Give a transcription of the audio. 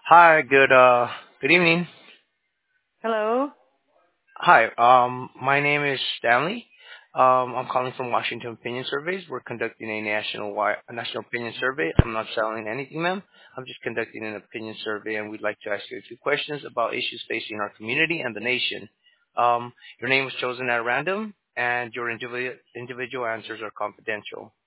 Hi, good evening. Hello? Hi, my name is Stanley. I'm calling from Washington Opinion Surveys. We're conducting a national opinion survey. I'm not selling anything, ma'am. I'm just conducting an opinion survey, and we'd like to ask you a few questions about issues facing our community and the nation. Your name was chosen at random, and your individual answers are confidential.